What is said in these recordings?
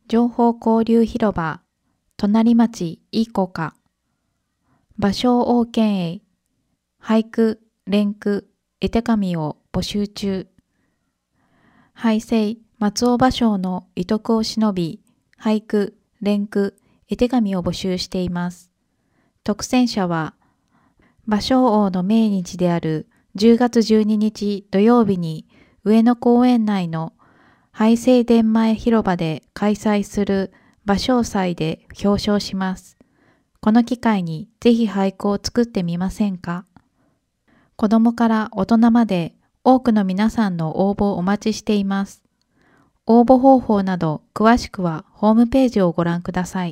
情報交流広場、隣町いこか、芭蕉王権営、俳句、連句、絵手紙を募集中。俳声、松尾芭蕉の遺徳を偲び、俳句、連句、絵手紙を募集しています。特選者は、芭蕉王の命日である10月12日土曜日に上野公園内の俳声殿前広場で開催する芭蕉祭で表彰します。この機会にぜひ俳句を作ってみませんか？子供から大人まで多くの皆さんの応募をお待ちしています。応募方法など詳しくはホームページをご覧ください。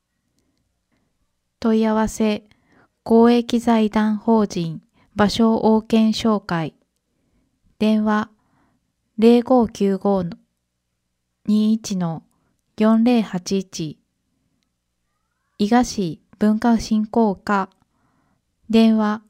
問い合わせ、公益財団法人芭蕉王権商会、電話0595-21-4081、伊賀市文化振興課、電話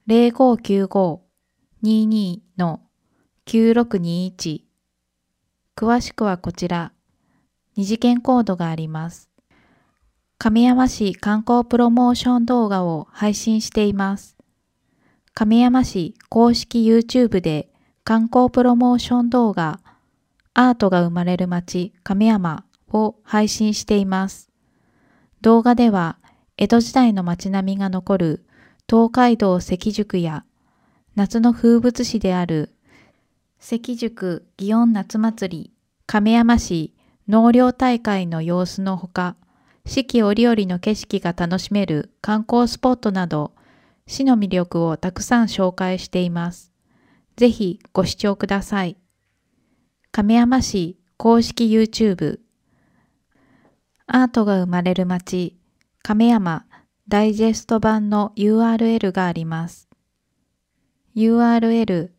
0595-22-9621、詳しくはこちら、二次元コードがあります。亀山市観光プロモーション動画を配信しています。亀山市公式 YouTube で観光プロモーション動画アートが生まれる街亀山を配信しています。動画では江戸時代の街並みが残る東海道関宿や夏の風物詩である関宿祇園夏祭り、亀山市納涼大会の様子のほか、四季折々の景色が楽しめる観光スポットなど、市の魅力をたくさん紹介しています。ぜひご視聴ください。亀山市公式 YouTube、アートが生まれる街、亀山ダイジェスト版の URL があります。URL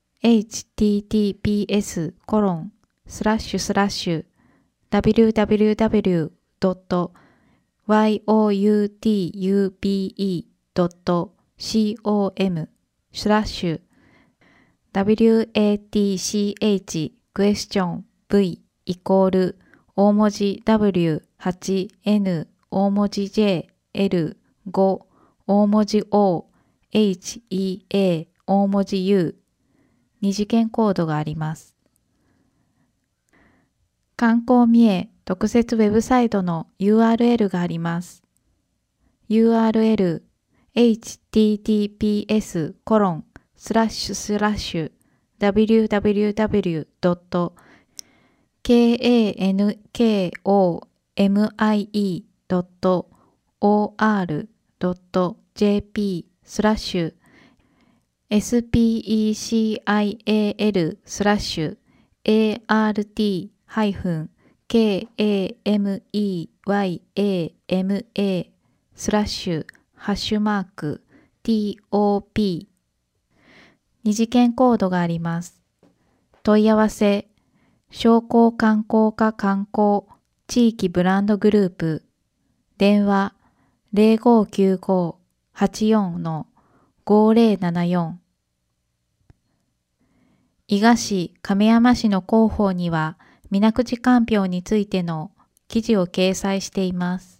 https://www.watube.com/question-v=大文字W8N 大文字 J、L、5 大文字 O、HEA 大文字 U、二次元コードがあります。観光三重特設ウェブサイトの URL があります。URL https://www.kanyama.org.jp/special-art--top 二次元コードがあります。問い合わせ、商工観光課観光地域ブランドグループ、電話0595-84-5074、伊賀市亀山市の広報には水口かんぴょうについての記事を掲載しています。